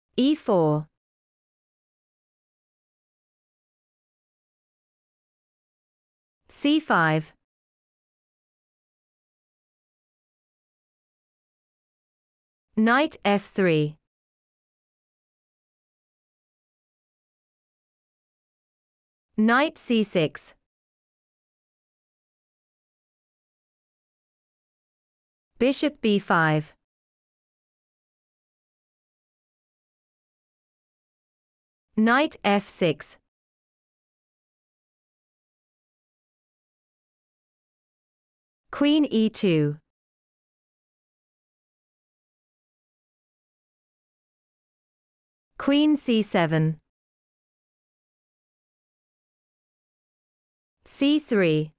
e4, c5, knight f3, knight c6, bishop b5, knight f6, queen e2, queen c7, c3,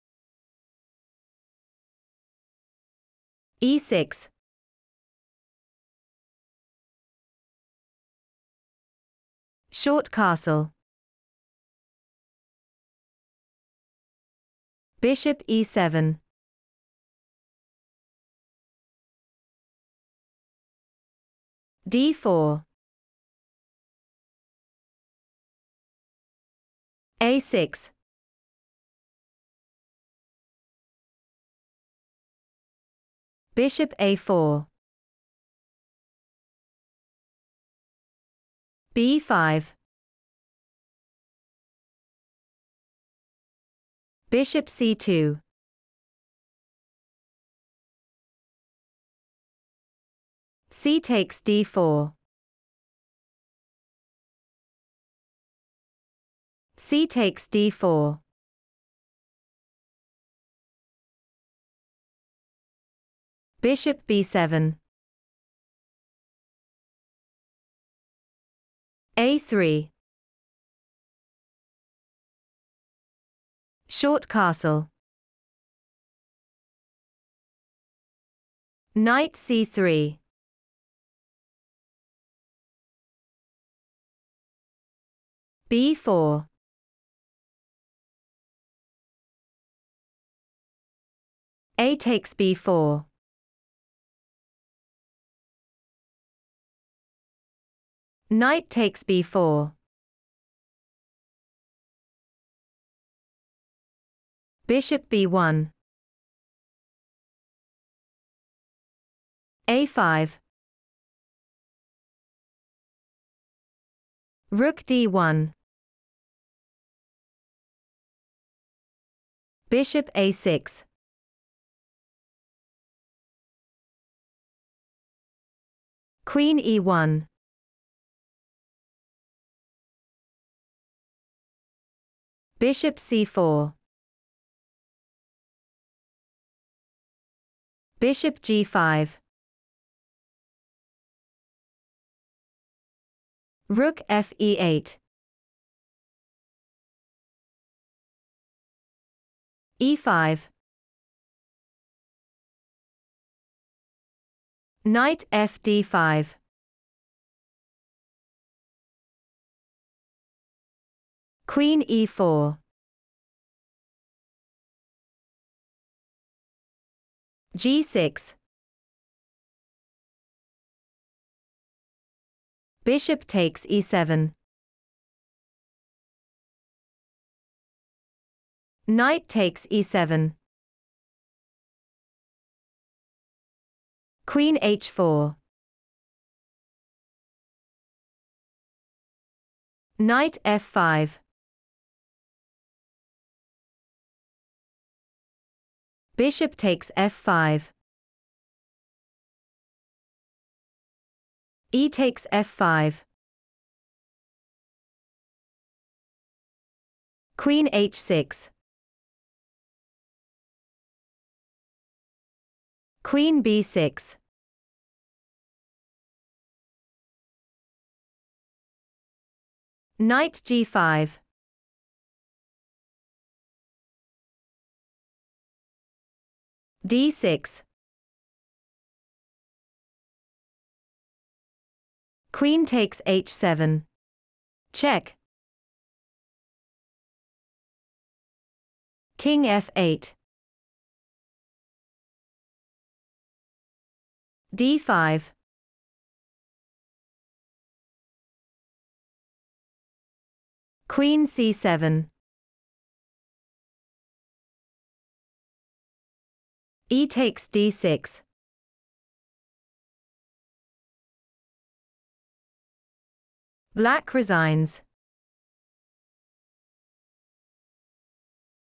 e6, short castle, bishop e7, d4, a6, bishop a4, b5, bishop c2, c takes d4, c takes d4, bishop b7, a3, short castle, knight c3, b4, a takes b4, knight takes b4, bishop b1, a5, rook d1, bishop a6, queen e1, bishop c4, bishop g5, rook fe8, e5, knight fd5, queen e4, g6, bishop takes e7, knight takes e7, queen h4, knight f5, bishop takes f5, e takes f5, queen h6, queen b6, knight g5, d6, queen takes h7, check, king f8, d5, Queen c7. E takes d6. Black resigns.